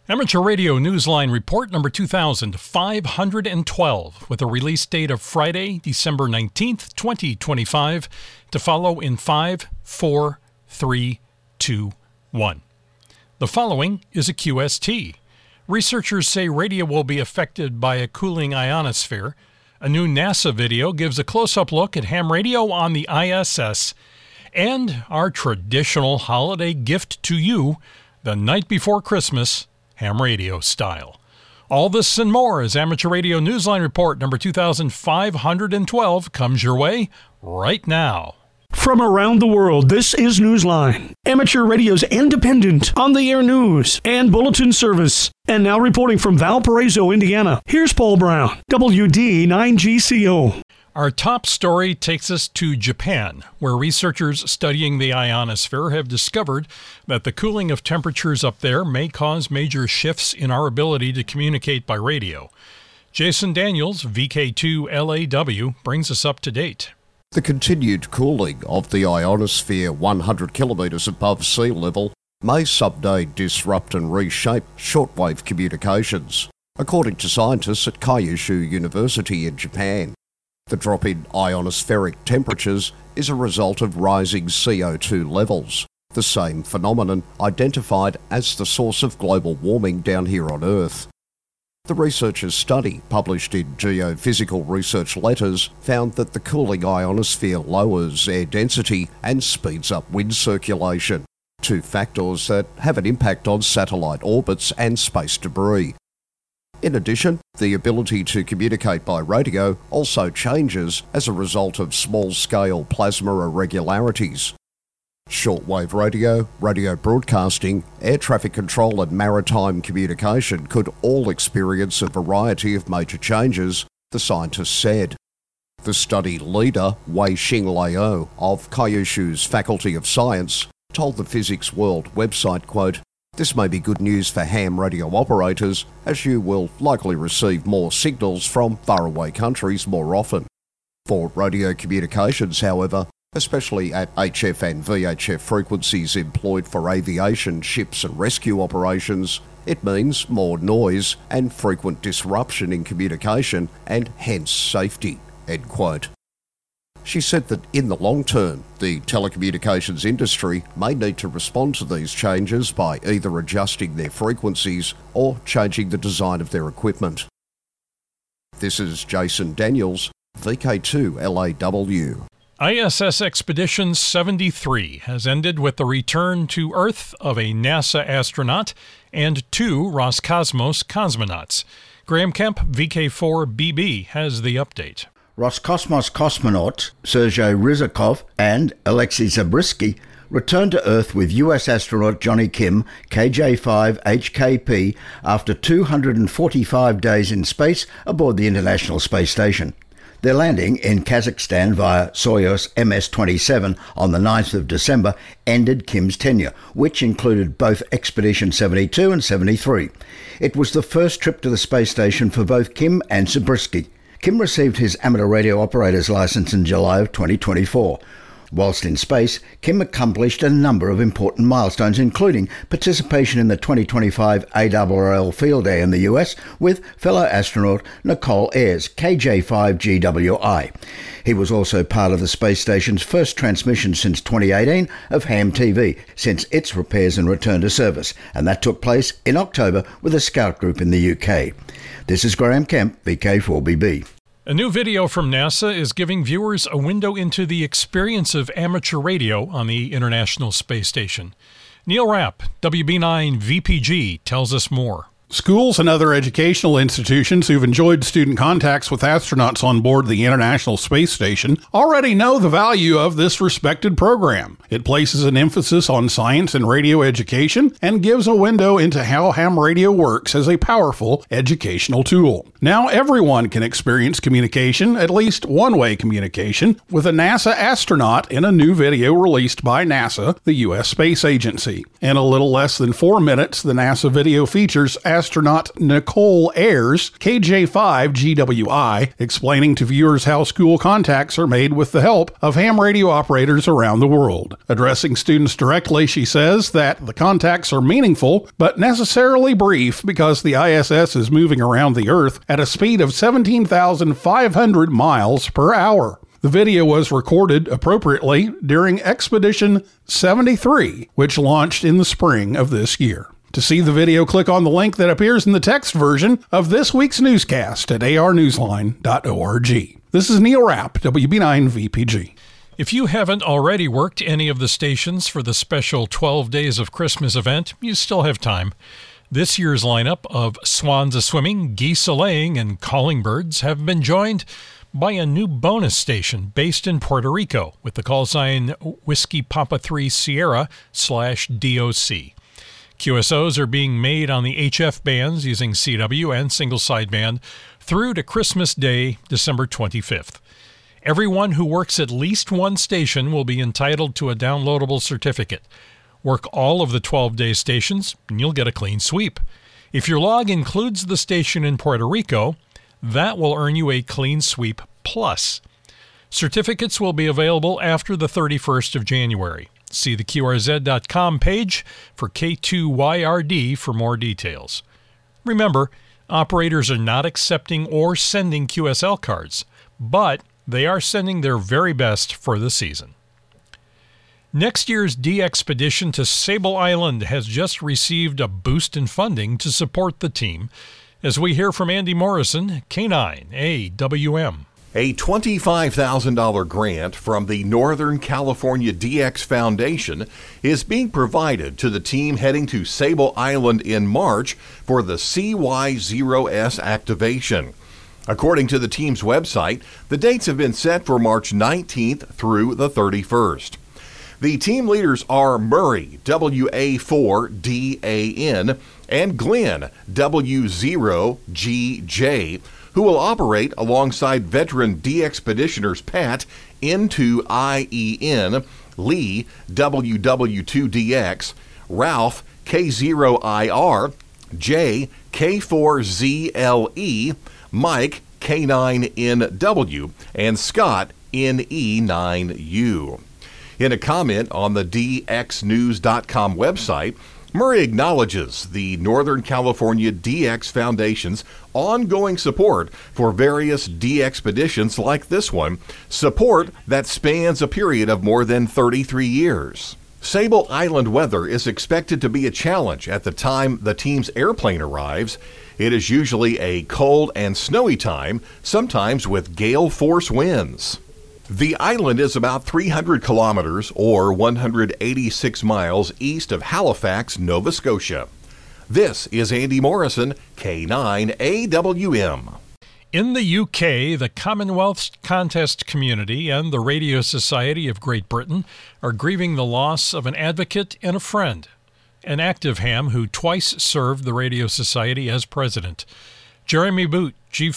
Amateur Radio Newsline Report number 2512 with a release date of Friday, December 19th, 2025, to follow in 5, 4, 3, 2, 1. The following is a QST. Researchers say radio will be affected by a cooling ionosphere. A new NASA video gives a close-up look at ham radio on the ISS. And our traditional holiday gift to you, the night before Christmas, ham radio style. All this and more as Amateur Radio Newsline Report number 2512 comes your way right now. From around the world, this is Newsline, Amateur Radio's independent, on-the-air news and bulletin service. And now reporting from Valparaiso, Indiana, here's Paul Brown, WD9GCO. Our top story takes us to Japan, where researchers studying the ionosphere have discovered that the cooling of temperatures up there may cause major shifts in our ability to communicate by radio. Jason Daniels, VK2LAW, brings us up to date. The continued cooling of the ionosphere 100 kilometres above sea level may someday disrupt and reshape shortwave communications, according to scientists at Kyushu University in Japan. The drop in ionospheric temperatures is a result of rising CO2 levels, the same phenomenon identified as the source of global warming down here on Earth. The researchers' study, published in Geophysical Research Letters, found that the cooling ionosphere lowers air density and speeds up wind circulation, two factors that have an impact on satellite orbits and space debris. In addition, the ability to communicate by radio also changes as a result of small-scale plasma irregularities. Shortwave radio, radio broadcasting, air traffic control and maritime communication could all experience a variety of major changes, the scientists said. The study leader, Wei-Xing Liu of Kyushu's Faculty of Science, told the Physics World website, quote, "This may be good news for ham radio operators, as you will likely receive more signals from faraway countries more often. For radio communications, however, especially at HF and VHF frequencies employed for aviation, ships and rescue operations, it means more noise and frequent disruption in communication and hence safety." End quote. She said that in the long term, the telecommunications industry may need to respond to these changes by either adjusting their frequencies or changing the design of their equipment. This is Jason Daniels, VK2LAW. ISS Expedition 73 has ended with the return to Earth of a NASA astronaut and 2 Roscosmos cosmonauts. Graham Kemp, VK4BB, has the update. Roscosmos cosmonauts Sergei Ryzhikov and Alexei Zabriskie returned to Earth with US astronaut Johnny Kim, KJ5HKP, after 245 days in space aboard the International Space Station. Their landing in Kazakhstan via Soyuz MS-27 on the 9th of December ended Kim's tenure, which included both Expedition 72 and 73. It was the first trip to the space station for both Kim and Zabriskie. Kim received his amateur radio operator's license in July of 2024. Whilst in space, Kim accomplished a number of important milestones, including participation in the 2025 ARRL Field Day in the US with fellow astronaut Nicole Ayers, KJ5GWI. He was also part of the space station's first transmission since 2018 of Ham TV, since its repairs and return to service, and that took place in October with a scout group in the UK. This is Graham Kemp, VK4BB. A new video from NASA is giving viewers a window into the experience of amateur radio on the International Space Station. Neil Rapp, WB9VPG, tells us more. Schools and other educational institutions who've enjoyed student contacts with astronauts on board the International Space Station already know the value of this respected program. It places an emphasis on science and radio education and gives a window into how ham radio works as a powerful educational tool. Now everyone can experience communication, at least one-way communication, with a NASA astronaut in a new video released by NASA, the U.S. Space Agency. In a little less than 4 minutes, the NASA video features astronaut Nicole Ayers, KJ5GWI, explaining to viewers how school contacts are made with the help of ham radio operators around the world. Addressing students directly, she says that the contacts are meaningful, but necessarily brief because the ISS is moving around the Earth at a speed of 17,500 miles per hour. The video was recorded appropriately during Expedition 73, which launched in the spring of this year. To see the video, click on the link that appears in the text version of this week's newscast at arnewsline.org. This is Neil Rapp, WB9VPG. If you haven't already worked any of the stations for the special 12 Days of Christmas event, you still have time. This year's lineup of swans a-swimming, geese a-laying, and calling birds have been joined by a new bonus station based in Puerto Rico with the call sign Whiskey Papa 3 Sierra /DOC. QSOs are being made on the HF bands using CW and single sideband through to Christmas Day, December 25th. Everyone who works at least one station will be entitled to a downloadable certificate. Work all of the 12-day stations, and you'll get a clean sweep. If your log includes the station in Puerto Rico, that will earn you a Clean Sweep Plus. Certificates will be available after the 31st of January. See the QRZ.com page for K2YRD for more details. Remember, operators are not accepting or sending QSL cards, but they are sending their very best for the season. Next year's D-Expedition to Sable Island has just received a boost in funding to support the team, as we hear from Andy Morrison, K9AWM. A $25,000 grant from the Northern California DX Foundation is being provided to the team heading to Sable Island in March for the CY0S activation. According to the team's website, the dates have been set for March 19th through the 31st. The team leaders are Murray, WA4DAN, and Glenn, W0GJ, who will operate alongside veteran D-Expeditioners Pat, N2IEN, Lee, WW2DX, Ralph, K0IR, Jay, K4ZLE, Mike, K9NW, and Scott, NE9U. In a comment on the DXnews.com website, Murray acknowledges the Northern California DX Foundation's ongoing support for various D-Expeditions like this one, support that spans a period of more than 33 years. Sable Island weather is expected to be a challenge at the time the team's airplane arrives. It is usually a cold and snowy time, sometimes with gale force winds. The island is about 300 kilometers or 186 miles east of Halifax, Nova Scotia. This is Andy Morrison, K9AWM. In the UK, the Commonwealth Contest Community and the Radio Society of Great Britain are grieving the loss of an advocate and a friend, an active ham who twice served the Radio Society as president. Jeremy Boot,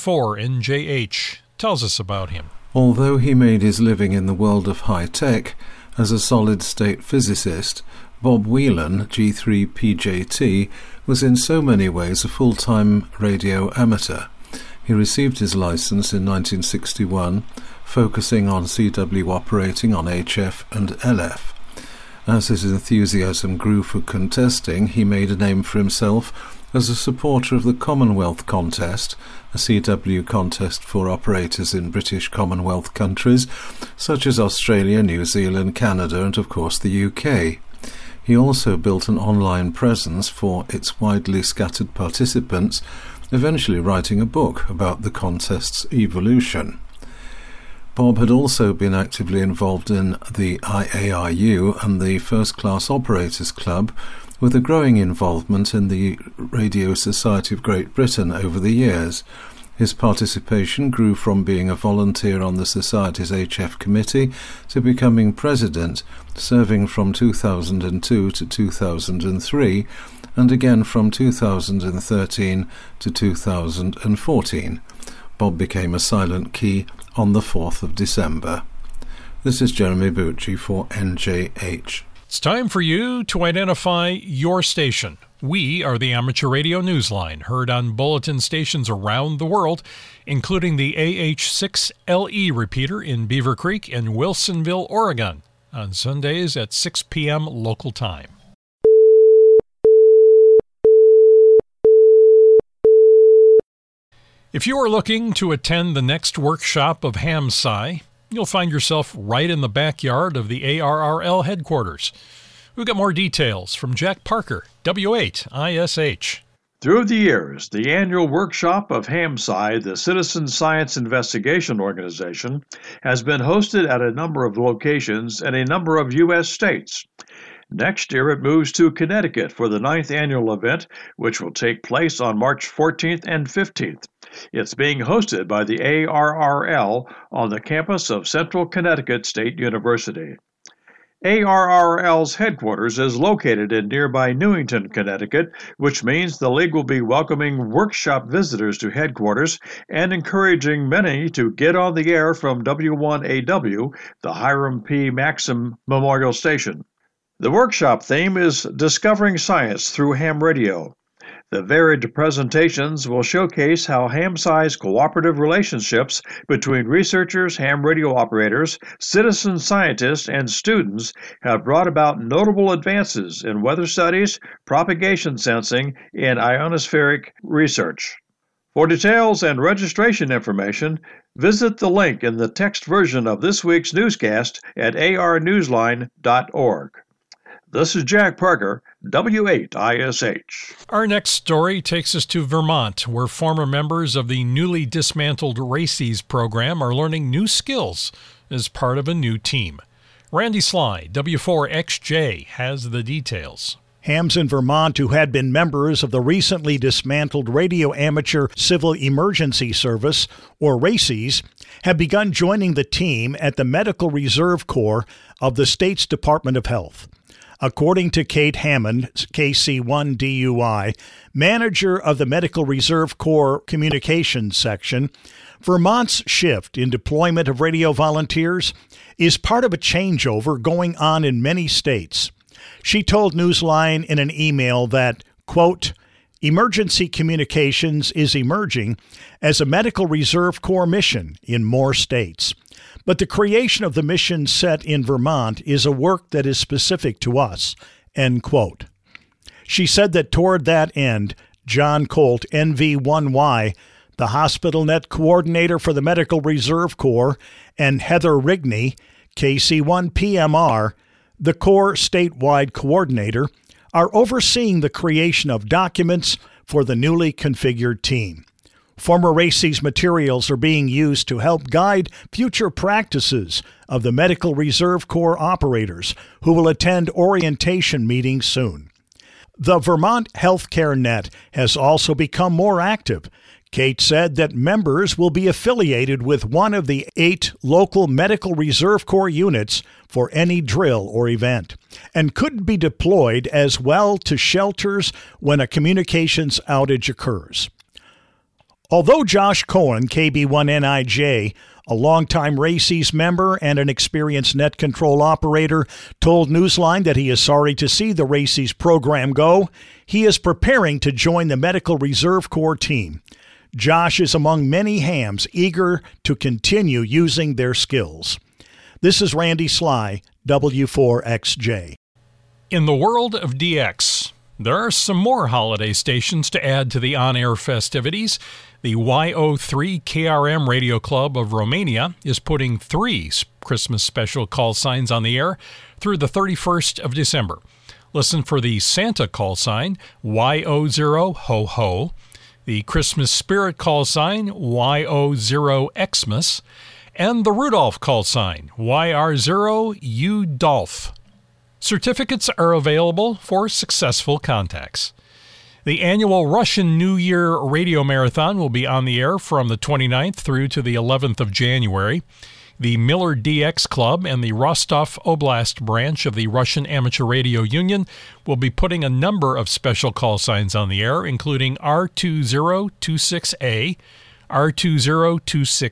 G4NJH, tells us about him. Although he made his living in the world of high-tech as a solid-state physicist, Bob Whelan, G3PJT, was in so many ways a full-time radio amateur. He received his license in 1961, focusing on CW operating on HF and LF. As his enthusiasm grew for contesting, he made a name for himself as a supporter of the Commonwealth Contest, a CW contest for operators in British Commonwealth countries such as Australia, New Zealand, Canada and of course the UK. He also built an online presence for its widely scattered participants, eventually writing a book about the contest's evolution. Bob had also been actively involved in the IARU and the First Class Operators Club, with a growing involvement in the Radio Society of Great Britain over the years. His participation grew from being a volunteer on the Society's HF committee to becoming president, serving from 2002 to 2003, and again from 2013 to 2014. Bob became a silent key on the 4th of December. This is Jeremy Boot, G4NJH. It's time for you to identify your station. We are the Amateur Radio Newsline, heard on bulletin stations around the world, including the AH6LE repeater in Beaver Creek and Wilsonville, Oregon, on Sundays at 6 p.m. local time. If you are looking to attend the next workshop of HamSci, you'll find yourself right in the backyard of the ARRL headquarters. We've got more details from Jack Parker, W8ISH. Through the years, the annual workshop of HamSci, the Citizen Science Investigation Organization, has been hosted at a number of locations in a number of U.S. states. Next year, it moves to Connecticut for the 9th annual event, which will take place on March 14th and 15th. It's being hosted by the ARRL on the campus of Central Connecticut State University. ARRL's headquarters is located in nearby Newington, Connecticut, which means the league will be welcoming workshop visitors to headquarters and encouraging many to get on the air from W1AW, the Hiram P. Maxim Memorial Station. The workshop theme is Discovering Science Through Ham Radio. The varied presentations will showcase how HamSci's cooperative relationships between researchers, ham radio operators, citizen scientists, and students have brought about notable advances in weather studies, propagation sensing, and ionospheric research. For details and registration information, visit the link in the text version of this week's newscast at arnewsline.org. This is Jack Parker, W8ISH. Our next story takes us to Vermont, where former members of the newly dismantled RACES program are learning new skills as part of a new team. Randy Sly, W4XJ, has the details. Hams in Vermont who had been members of the recently dismantled Radio Amateur Civil Emergency Service, or RACES, have begun joining the team at the Medical Reserve Corps of the state's Department of Health. According to Kate Hammond, KC1DUI, manager of the Medical Reserve Corps Communications Section, Vermont's shift in deployment of radio volunteers is part of a changeover going on in many states. She told Newsline in an email that, quote, emergency communications is emerging as a Medical Reserve Corps mission in more states. But the creation of the mission set in Vermont is a work that is specific to us, end quote. She said that toward that end, John Colt, NV1Y, the Hospital Net Coordinator for the Medical Reserve Corps, and Heather Rigney, KC1PMR, the Corps statewide coordinator, are overseeing the creation of documents for the newly configured team. Former RACES materials are being used to help guide future practices of the Medical Reserve Corps operators who will attend orientation meetings soon. The Vermont Healthcare Net has also become more active. Kate said that members will be affiliated with one of the 8 local Medical Reserve Corps units for any drill or event, and could be deployed as well to shelters when a communications outage occurs. Although Josh Cohen, KB1NIJ, a longtime RACES member and an experienced net control operator, told Newsline that he is sorry to see the RACES program go, he is preparing to join the Medical Reserve Corps team. Josh is among many hams eager to continue using their skills. This is Randy Sly, W4XJ. In the world of DX, there are some more holiday stations to add to the on-air festivities. The YO3 KRM Radio Club of Romania is putting 3 Christmas special call signs on the air through the 31st of December. Listen for the Santa call sign, YO0 Ho Ho, the Christmas Spirit call sign, YO0 Xmas, and the Rudolph call sign, YR0 Udolph. Certificates are available for successful contacts. The annual Russian New Year Radio Marathon will be on the air from the 29th through to the 11th of January. The Miller DX Club and the Rostov Oblast branch of the Russian Amateur Radio Union will be putting a number of special call signs on the air, including R2026A,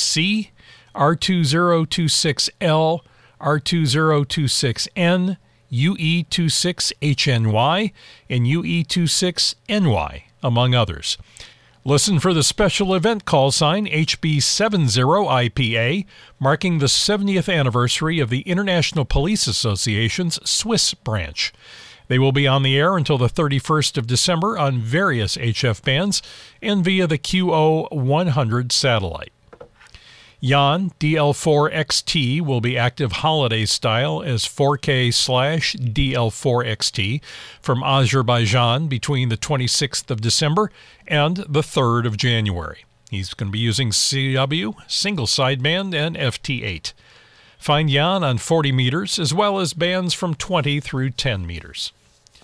R2026C, R2026L, R2026N, UE26HNY and UE26NY, among others. Listen for the special event call sign HB70IPA, marking the 70th anniversary of the International Police Association's Swiss branch. They will be on the air until the 31st of December on various HF bands and via the QO100 satellite. Jan DL4XT will be active holiday style as 4K/DL4XT from Azerbaijan between the 26th of December and the 3rd of January. He's going to be using CW, single sideband, and FT8. Find Jan on 40 meters as well as bands from 20 through 10 meters.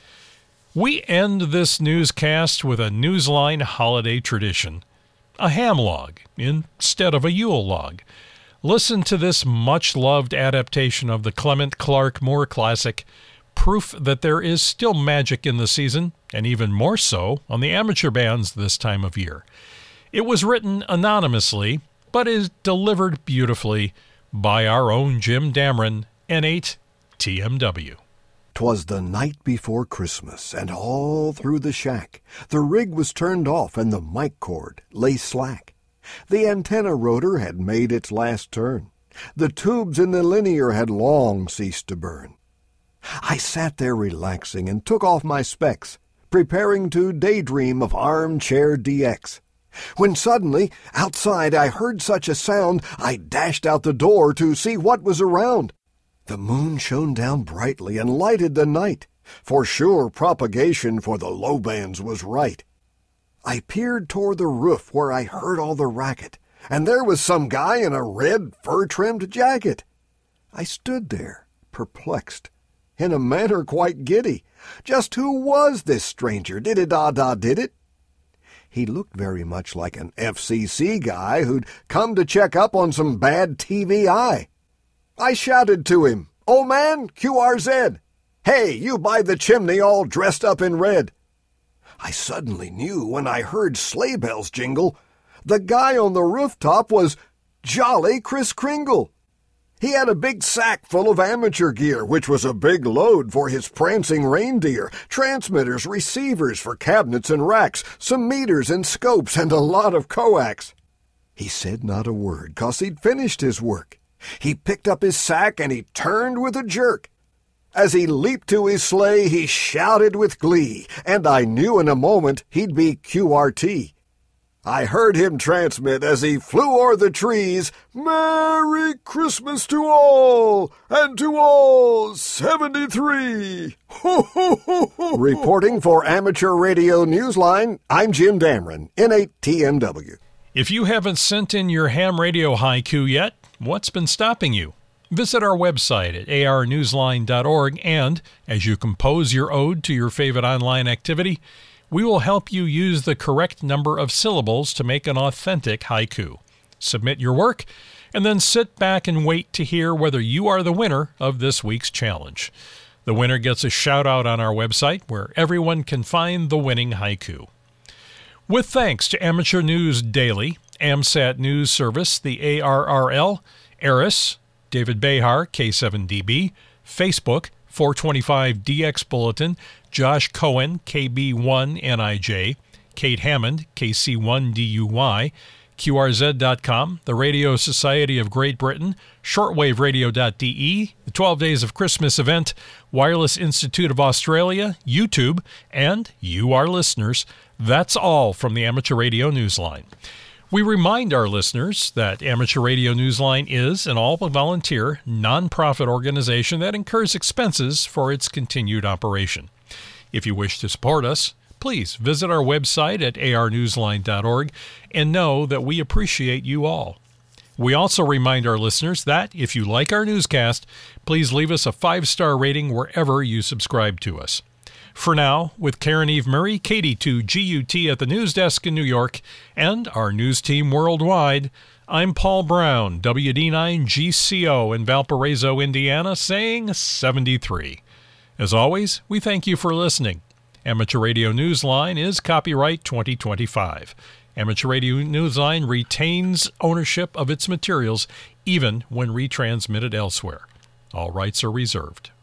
We end this newscast with a Newsline holiday tradition. A ham log instead of a Yule log. Listen to this much-loved adaptation of the Clement Clarke Moore classic, proof that there is still magic in the season, and even more so on the amateur bands this time of year. It was written anonymously, but is delivered beautifully by our own Jim Damron, N8 TMW. 'Twas the night before Christmas, and all through the shack the rig was turned off and the mic cord lay slack. The antenna rotor had made its last turn. The tubes in the linear had long ceased to burn. I sat there relaxing and took off my specs, preparing to daydream of Armchair DX. When suddenly, outside, I heard such a sound, I dashed out the door to see what was around. The moon shone down brightly and lighted the night. For sure propagation for the low bands was right. I peered toward the roof where I heard all the racket, and there was some guy in a red fur-trimmed jacket. I stood there, perplexed, in a manner quite giddy. Just who was this stranger? Did it? He looked very much like an FCC guy who'd come to check up on some bad TVI. I shouted to him, "Old man, QRZ! Hey, you by the chimney all dressed up in red." I suddenly knew when I heard sleigh bells jingle, the guy on the rooftop was Jolly Kris Kringle. He had a big sack full of amateur gear, which was a big load for his prancing reindeer, transmitters, receivers for cabinets and racks, some meters and scopes, and a lot of coax. He said not a word, 'cause he'd finished his work. He picked up his sack and he turned with a jerk. As he leaped to his sleigh, he shouted with glee, and I knew in a moment he'd be QRT. I heard him transmit as he flew o'er the trees, "Merry Christmas to all, and to all 73. Ho, ho, ho, ho. Reporting for Amateur Radio Newsline, I'm Jim Damron, N8 TMW. If you haven't sent in your ham radio haiku yet, what's been stopping you? Visit our website at arnewsline.org, and as you compose your ode to your favorite online activity, we will help you use the correct number of syllables to make an authentic haiku. Submit your work, and then sit back and wait to hear whether you are the winner of this week's challenge. The winner gets a shout-out on our website, where everyone can find the winning haiku. With thanks to Amateur News Daily, AMSAT News Service, the ARRL, ARIS, David Behar, K7DB, Facebook, 425DX Bulletin, Josh Cohen, KB1NIJ, Kate Hammond, KC1DUY, QRZ.com, the Radio Society of Great Britain, shortwaveradio.de, the 12 Days of Christmas event, Wireless Institute of Australia, YouTube, and you, our listeners. That's all from the Amateur Radio Newsline. We remind our listeners that Amateur Radio Newsline is an all-volunteer, non-profit organization that incurs expenses for its continued operation. If you wish to support us, please visit our website at arnewsline.org and know that we appreciate you all. We also remind our listeners that if you like our newscast, please leave us a 5-star rating wherever you subscribe to us. For now, with Karen Eve Murray, KD2GUT at the news desk in New York, and our news team worldwide, I'm Paul Brown, WD9GCO in Valparaiso, Indiana, saying 73. As always, we thank you for listening. Amateur Radio Newsline is copyright 2025. Amateur Radio Newsline retains ownership of its materials even when retransmitted elsewhere. All rights are reserved.